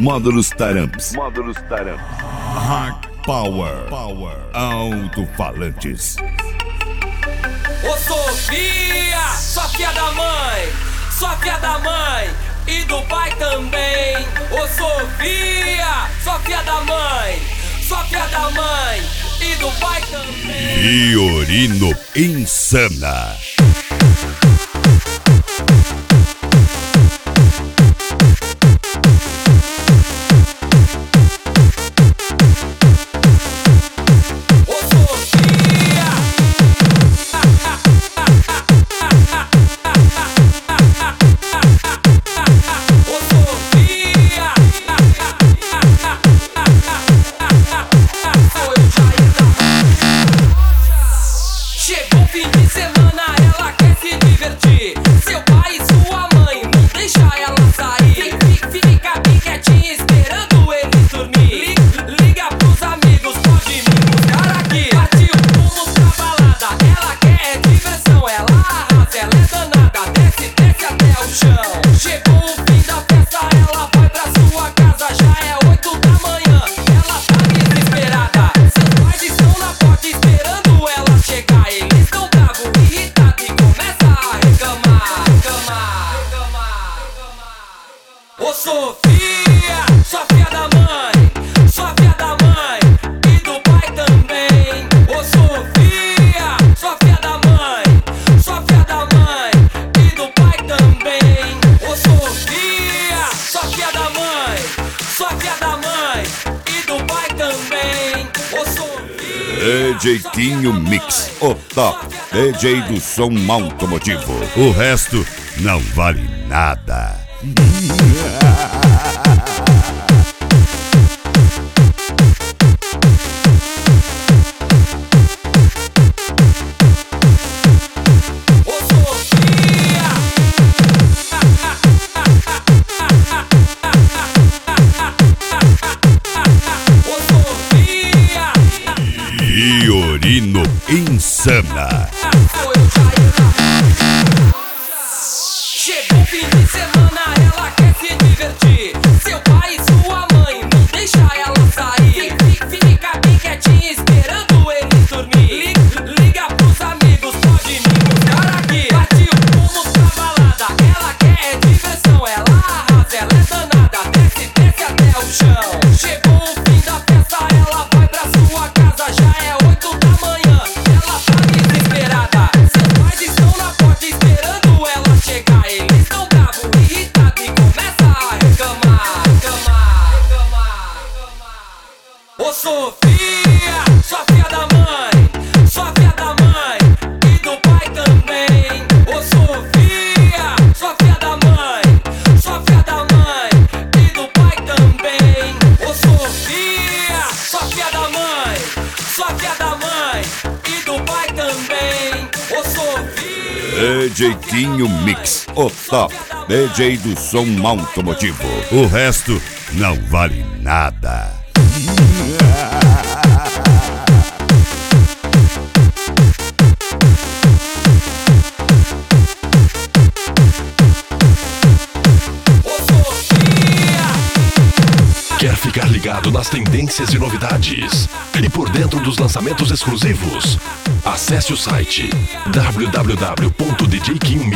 Módulos Taramps. Hard Power. Alto-falantes. Ô Sofia, sua filha da mãe, sua filha da mãe e do pai também. Ô Sofia, sua filha da mãe, sua filha da mãe e do pai também. Fiorino Insana. DJ Quinho Mix, o top DJ do som automotivo. O resto não vale nada. Fiorino Insana. Chegou o fim de semana, ela quer se divertir. Seu pai e sua mãe não deixa ela sair. Fica bem quietinha esperando ele dormir. Liga pros amigos, pode me buscar aqui. Partiu, fomos pra balada, ela quer diversão. Ela arrasa, ela é danada, desce até o chão. Chegou o fim da festa, ela vai pra sua casa. Já é 8 da manhã, ela tá desesperada. Seus pais estão na porta esperando ela chegar. Eles estão bravos, irritados e começam a reclamar. Ô Sofia, sua filha da mãe, sua filha da mãe e do pai também. Ô Sofia, sua filha da mãe, sua filha da mãe e do pai também. Ô Sofia, sua filha da mãe, sua filha da mãe e do pai também. Ô Sofia, DJ Quinho Mix, o top DJ do som automotivo. O resto não vale nada. Quer ficar ligado nas tendências e novidades e por dentro dos lançamentos exclusivos? Acesse o site www.djquinhomix.com